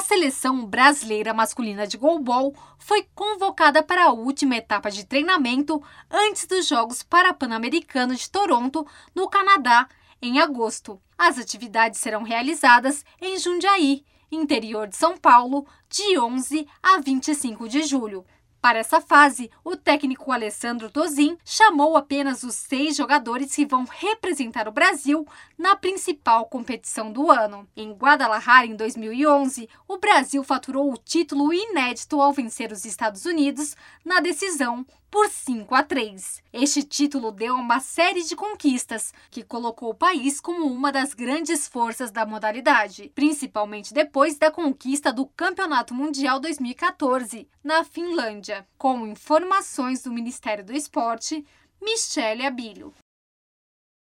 seleção brasileira masculina de goalball foi convocada para a última etapa de treinamento antes dos Jogos Parapan-Americanos de Toronto, no Canadá, em agosto. As atividades serão realizadas em Jundiaí, interior de São Paulo, de 11 a 25 de julho. Para essa fase, o técnico Alessandro Tozin chamou apenas os 6 jogadores que vão representar o Brasil na principal competição do ano. Em Guadalajara, em 2011, o Brasil faturou o título inédito ao vencer os Estados Unidos na decisão por 5-3. Este título deu uma série de conquistas que colocou o país como uma das grandes forças da modalidade, principalmente depois da conquista do Campeonato Mundial 2014, na Finlândia. Com informações do Ministério do Esporte, Michele Abilho.